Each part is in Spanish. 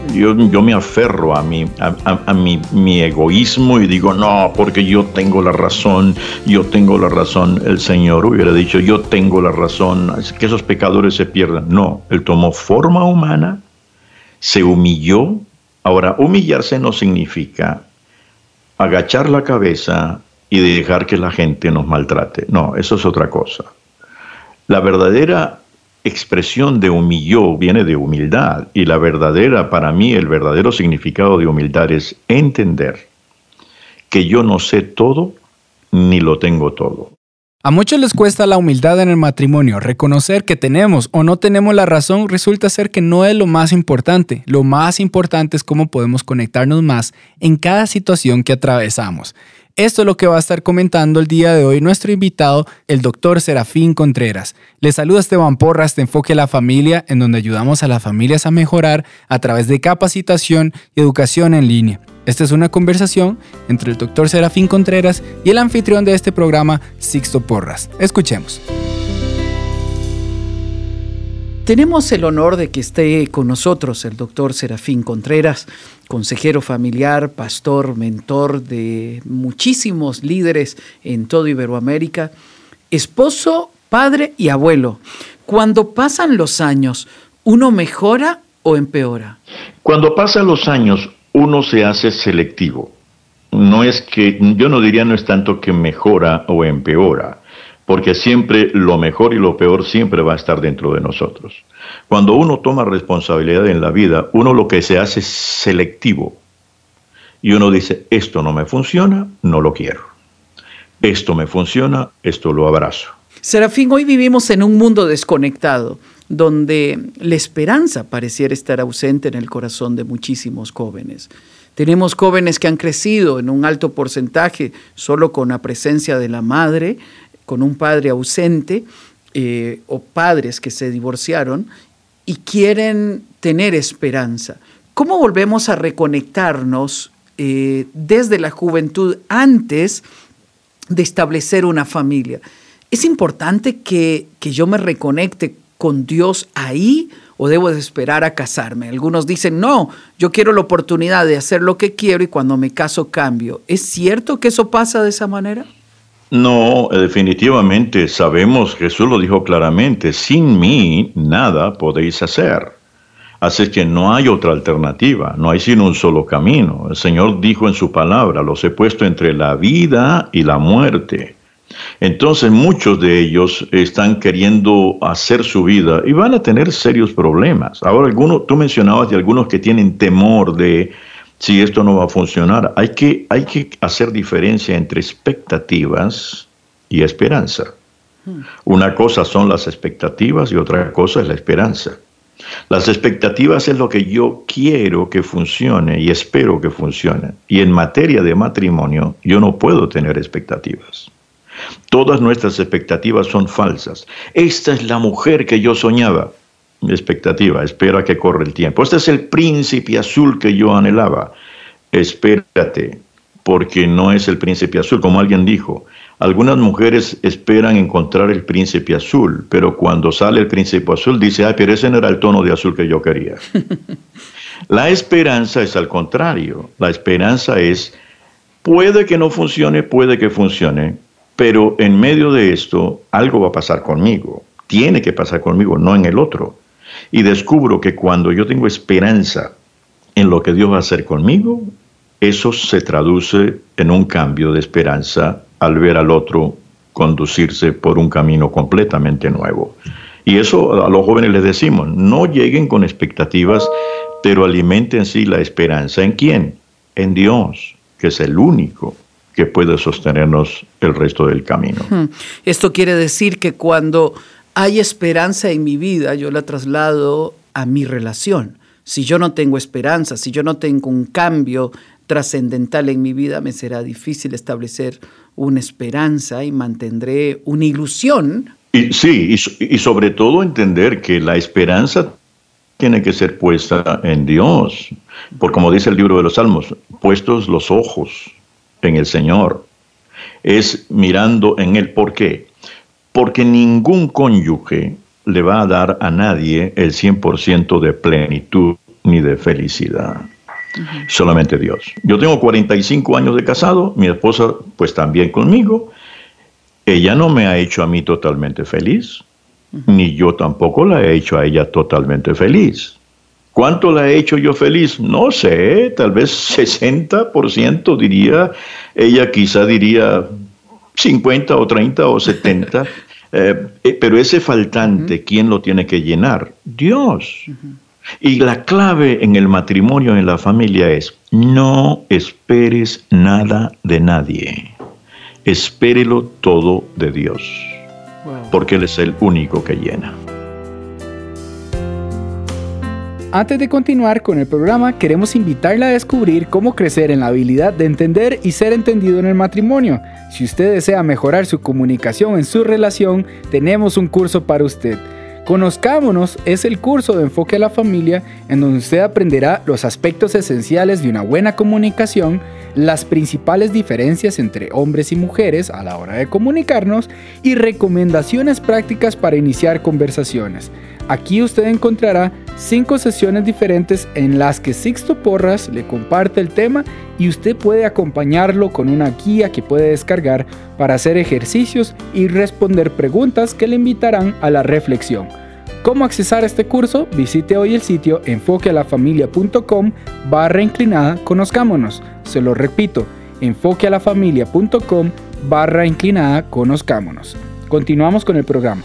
yo me aferro a mi egoísmo y digo, no, porque yo tengo la razón. El Señor hubiera dicho, yo tengo la razón, que esos pecadores se pierdan. No, Él tomó forma humana, se humilló. Ahora, humillarse no significa agachar la cabeza y dejar que la gente nos maltrate. No, eso es otra cosa. La verdadera expresión de humilló viene de humildad, y para mí, el verdadero significado de humildad es entender que yo no sé todo ni lo tengo todo. A muchos les cuesta la humildad en el matrimonio. Reconocer que tenemos o no tenemos la razón resulta ser que no es lo más importante. Lo más importante es cómo podemos conectarnos más en cada situación que atravesamos. Esto es lo que va a estar comentando el día de hoy nuestro invitado, el Dr. Serafín Contreras. Les saluda Esteban Porras de Enfoque a la Familia, en donde ayudamos a las familias a mejorar a través de capacitación y educación en línea. Esta es una conversación entre el Dr. Serafín Contreras y el anfitrión de este programa, Sixto Porras. Escuchemos. Tenemos el honor de que esté con nosotros el Dr. Serafín Contreras, consejero familiar, pastor, mentor de muchísimos líderes en todo Iberoamérica, esposo, padre y abuelo. Cuando pasan los años, ¿uno mejora o empeora? Cuando pasan los años, uno se hace selectivo. No es tanto que mejora o empeora, porque siempre lo mejor y lo peor siempre va a estar dentro de nosotros. Cuando uno toma responsabilidad en la vida, uno lo que se hace es selectivo. Y uno dice, esto no me funciona, no lo quiero. Esto me funciona, esto lo abrazo. Serafín, hoy vivimos en un mundo desconectado, donde la esperanza pareciera estar ausente en el corazón de muchísimos jóvenes. Tenemos jóvenes que han crecido en un alto porcentaje solo con la presencia de la madre, con un padre ausente, o padres que se divorciaron y quieren tener esperanza. ¿Cómo volvemos a reconectarnos desde la juventud antes de establecer una familia? ¿Es importante que yo me reconecte con Dios ahí o debo de esperar a casarme? Algunos dicen, no, yo quiero la oportunidad de hacer lo que quiero y cuando me caso cambio. ¿Es cierto que eso pasa de esa manera? No, definitivamente sabemos, Jesús lo dijo claramente, sin mí nada podéis hacer. Así es que no hay otra alternativa, no hay sino un solo camino. El Señor dijo en su palabra, los he puesto entre la vida y la muerte. Entonces muchos de ellos están queriendo hacer su vida y van a tener serios problemas. Ahora, tú mencionabas de algunos que tienen temor de si esto no va a funcionar. Hay que hacer diferencia entre expectativas y esperanza. Una cosa son las expectativas y otra cosa es la esperanza. Las expectativas es lo que yo quiero que funcione y espero que funcione. Y en materia de matrimonio, yo no puedo tener expectativas. Todas nuestras expectativas son falsas. Esta es la mujer que yo soñaba. Expectativa, espera que corre el tiempo. Este es el príncipe azul que yo anhelaba. Espérate, porque no es el príncipe azul, como alguien dijo. Algunas mujeres esperan encontrar el príncipe azul, pero cuando sale el príncipe azul dice, ay, pero ese no era el tono de azul que yo quería. La esperanza es al contrario. La esperanza es, puede que no funcione, puede que funcione, pero en medio de esto algo va a pasar conmigo. Tiene que pasar conmigo, no en el otro. Y descubro que cuando yo tengo esperanza en lo que Dios va a hacer conmigo, eso se traduce en un cambio de esperanza al ver al otro conducirse por un camino completamente nuevo. Y eso a los jóvenes les decimos, no lleguen con expectativas, pero alimenten sí la esperanza. ¿En quién? En Dios, que es el único que puede sostenernos el resto del camino. Esto quiere decir que cuando hay esperanza en mi vida, yo la traslado a mi relación. Si yo no tengo esperanza, si yo no tengo un cambio trascendental en mi vida, me será difícil establecer una esperanza y mantendré una ilusión. Y sobre todo entender que la esperanza tiene que ser puesta en Dios. Porque como dice el libro de los Salmos, puestos los ojos en el Señor. Es mirando en Él. ¿Por qué? Porque ningún cónyuge le va a dar a nadie el 100% de plenitud ni de felicidad. Solamente Dios. Yo tengo 45 años de casado, mi esposa pues también conmigo. Ella no me ha hecho a mí totalmente feliz, ni yo tampoco la he hecho a ella totalmente feliz. ¿Cuánto la he hecho yo feliz? No sé, tal vez 60% diría, ella quizá diría 50 o 30 o 70, pero ese faltante, ¿quién lo tiene que llenar? Dios. Y la clave en el matrimonio, en la familia es, no esperes nada de nadie, espérelo todo de Dios, porque Él es el único que llena. Antes de continuar con el programa, queremos invitarla a descubrir cómo crecer en la habilidad de entender y ser entendido en el matrimonio. Si usted desea mejorar su comunicación en su relación, tenemos un curso para usted. Conozcámonos es el curso de enfoque a la familia en donde usted aprenderá los aspectos esenciales de una buena comunicación, las principales diferencias entre hombres y mujeres a la hora de comunicarnos y recomendaciones prácticas para iniciar conversaciones. Aquí usted encontrará 5 sesiones diferentes en las que Sixto Porras le comparte el tema y usted puede acompañarlo con una guía que puede descargar para hacer ejercicios y responder preguntas que le invitarán a la reflexión. ¿Cómo accesar este curso? Visite hoy el sitio enfoquealafamilia.com/conozcámonos. Se lo repito, enfoquealafamilia.com/conozcámonos. Continuamos con el programa.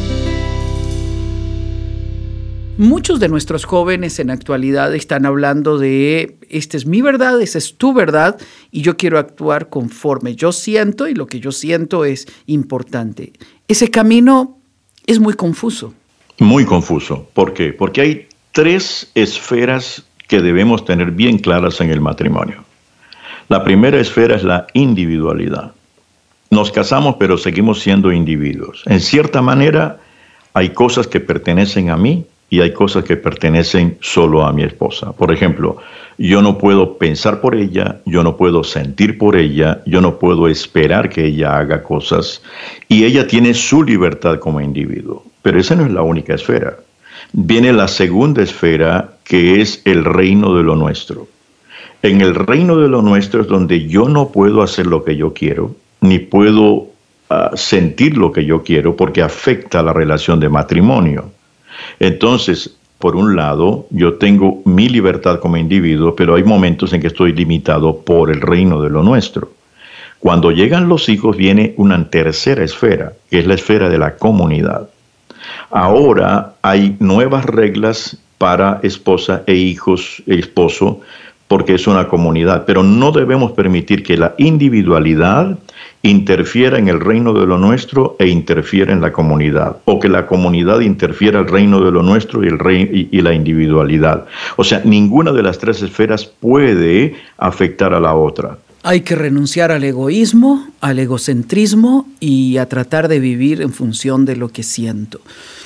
Muchos de nuestros jóvenes en la actualidad están hablando de, esta es mi verdad, esa es tu verdad, y yo quiero actuar conforme yo siento, y lo que yo siento es importante. Ese camino es muy confuso. Muy confuso. ¿Por qué? Porque hay 3 esferas que debemos tener bien claras en el matrimonio. La primera esfera es la individualidad. Nos casamos, pero seguimos siendo individuos. En cierta manera, hay cosas que pertenecen a mí y hay cosas que pertenecen solo a mi esposa. Por ejemplo, yo no puedo pensar por ella, yo no puedo sentir por ella, yo no puedo esperar que ella haga cosas, y ella tiene su libertad como individuo. Pero esa no es la única esfera. Viene la segunda esfera, que es el reino de lo nuestro. En el reino de lo nuestro es donde yo no puedo hacer lo que yo quiero, ni puedo sentir lo que yo quiero, porque afecta la relación de matrimonio. Entonces, por un lado, yo tengo mi libertad como individuo, pero hay momentos en que estoy limitado por el reino de lo nuestro. Cuando llegan los hijos viene una tercera esfera, que es la esfera de la comunidad. Ahora hay nuevas reglas para esposa e hijos, esposo, porque es una comunidad, pero no debemos permitir que la individualidad interfiera en el reino de lo nuestro e interfiera en la comunidad, o que la comunidad interfiera en el reino de lo nuestro y la individualidad. O sea, ninguna de las 3 esferas puede afectar a la otra. Hay que renunciar al egoísmo, al egocentrismo y a tratar de vivir en función de lo que siento.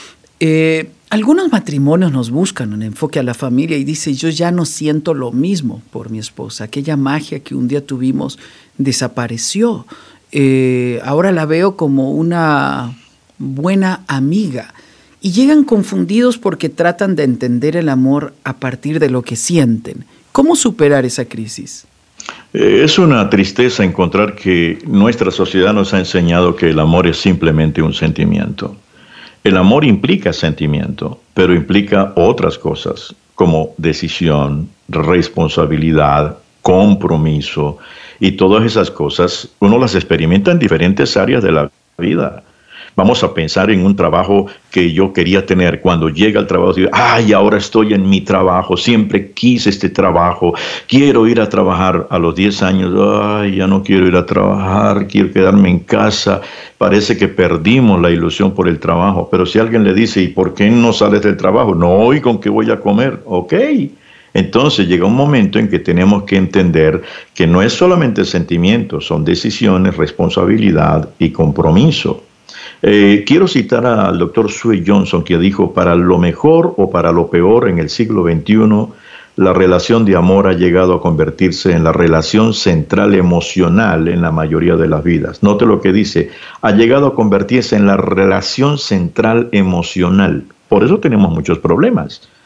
Algunos matrimonios nos buscan en enfoque a la familia y dicen, yo ya no siento lo mismo por mi esposa. Aquella magia que un día tuvimos desapareció. Ahora la veo como una buena amiga. Y llegan confundidos porque tratan de entender el amor a partir de lo que sienten. ¿Cómo superar esa crisis? Es una tristeza encontrar que nuestra sociedad nos ha enseñado que el amor es simplemente un sentimiento. El amor implica sentimiento, pero implica otras cosas como decisión, responsabilidad, compromiso, y todas esas cosas uno las experimenta en diferentes áreas de la vida. Vamos a pensar en un trabajo que yo quería tener. Cuando llega al trabajo, digo, ay, ahora estoy en mi trabajo, siempre quise este trabajo, quiero ir a trabajar. A los 10 años, ay, ya no quiero ir a trabajar, quiero quedarme en casa. Parece que perdimos la ilusión por el trabajo. Pero si alguien le dice, ¿y por qué no sales del trabajo? No, ¿y con qué voy a comer? Ok. Entonces llega un momento en que tenemos que entender que no es solamente sentimientos, son decisiones, responsabilidad y compromiso. Quiero citar al doctor Sue Johnson, que dijo, para lo mejor o para lo peor en el siglo XXI, la relación de amor ha llegado a convertirse en la relación central emocional en la mayoría de las vidas. Note lo que dice, ha llegado a convertirse en la relación central emocional. Por eso tenemos muchos problemas.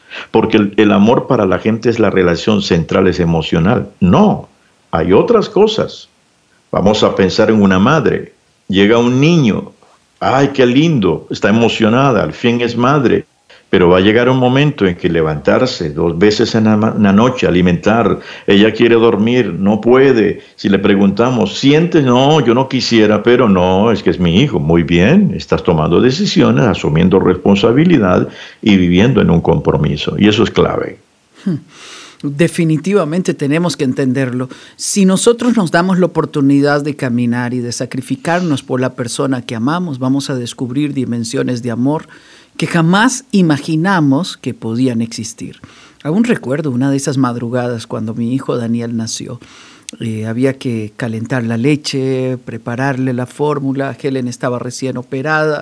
porque el amor para la gente es la relación central, es emocional. No, hay otras cosas. Vamos a pensar en una madre. Llega un niño, ¡ay, qué lindo! Está emocionada, al fin es madre. Pero va a llegar un momento en que levantarse 2 veces en la noche, alimentar, ella quiere dormir, no puede. Si le preguntamos, ¿sientes? No, yo no quisiera, pero no, es que es mi hijo. Muy bien, estás tomando decisiones, asumiendo responsabilidad y viviendo en un compromiso. Y eso es clave. Definitivamente tenemos que entenderlo. Si nosotros nos damos la oportunidad de caminar y de sacrificarnos por la persona que amamos, vamos a descubrir dimensiones de amor que jamás imaginamos que podían existir. Aún recuerdo una de esas madrugadas cuando mi hijo Daniel nació. Había que calentar la leche, prepararle la fórmula. Helen estaba recién operada.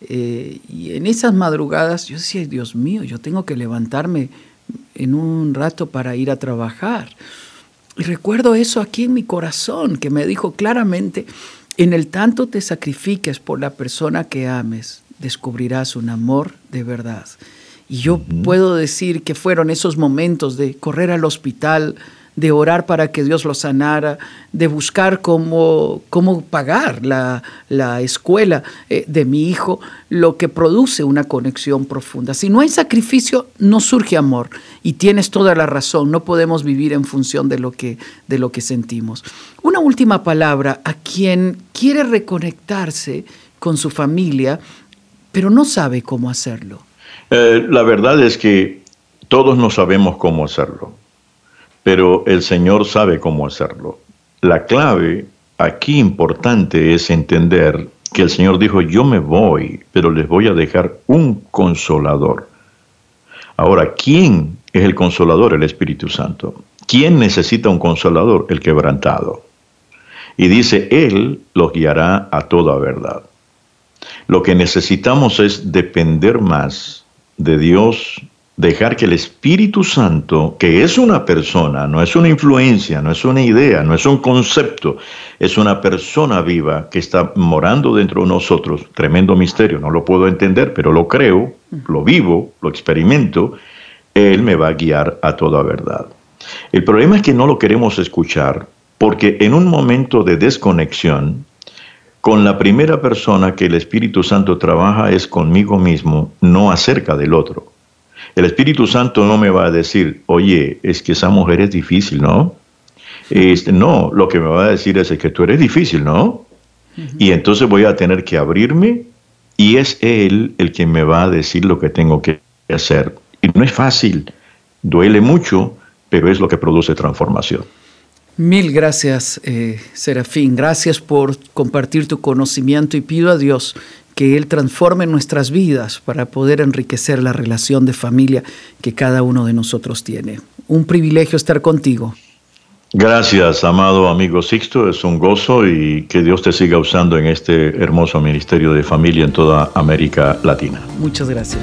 Y en esas madrugadas yo decía, Dios mío, yo tengo que levantarme en un rato para ir a trabajar. Y recuerdo eso aquí en mi corazón, que me dijo claramente, en el tanto te sacrifiques por la persona que ames, descubrirás un amor de verdad. Y yo puedo decir que fueron esos momentos de correr al hospital, de orar para que Dios lo sanara, de buscar cómo pagar la escuela de mi hijo, lo que produce una conexión profunda. Si no hay sacrificio, no surge amor. Y tienes toda la razón, no podemos vivir en función de lo que sentimos. Una última palabra a quien quiere reconectarse con su familia, pero no sabe cómo hacerlo. La verdad es que todos no sabemos cómo hacerlo, pero el Señor sabe cómo hacerlo. La clave aquí importante es entender que el Señor dijo, yo me voy, pero les voy a dejar un consolador. Ahora, ¿quién es el consolador? El Espíritu Santo. ¿Quién necesita un consolador? El quebrantado. Y dice, Él los guiará a toda verdad. Lo que necesitamos es depender más de Dios, dejar que el Espíritu Santo, que es una persona, no es una influencia, no es una idea, no es un concepto, es una persona viva que está morando dentro de nosotros. Tremendo misterio, no lo puedo entender, pero lo creo, lo vivo, lo experimento. Él me va a guiar a toda verdad. El problema es que no lo queremos escuchar, porque en un momento de desconexión, con la primera persona que el Espíritu Santo trabaja es conmigo mismo, no acerca del otro. El Espíritu Santo no me va a decir, oye, es que esa mujer es difícil, ¿no? No, lo que me va a decir es que tú eres difícil, ¿no? Y entonces voy a tener que abrirme y es Él el que me va a decir lo que tengo que hacer. Y no es fácil, duele mucho, pero es lo que produce transformación. Mil gracias, Serafín. Gracias por compartir tu conocimiento y pido a Dios que Él transforme nuestras vidas para poder enriquecer la relación de familia que cada uno de nosotros tiene. Un privilegio estar contigo. Gracias, amado amigo Sixto. Es un gozo y que Dios te siga usando en este hermoso ministerio de familia en toda América Latina. Muchas gracias.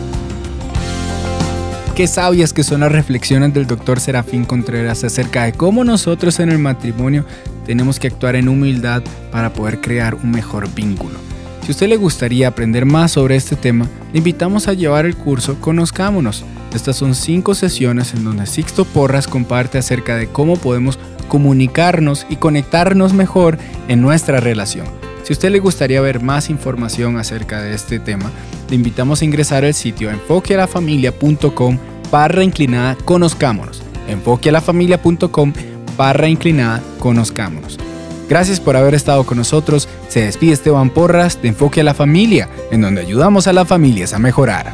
Qué sabias que son las reflexiones del Dr. Serafín Contreras acerca de cómo nosotros en el matrimonio tenemos que actuar en humildad para poder crear un mejor vínculo. Si a usted le gustaría aprender más sobre este tema, le invitamos a llevar el curso Conozcámonos. Estas son 5 sesiones en donde Sixto Porras comparte acerca de cómo podemos comunicarnos y conectarnos mejor en nuestra relación. Si a usted le gustaría ver más información acerca de este tema, le invitamos a ingresar al sitio enfoquealafamilia.com/conozcámonos. enfoquealafamilia.com/conozcámonos. Gracias por haber estado con nosotros. Se despide Esteban Porras de Enfoque a la Familia, en donde ayudamos a las familias a mejorar.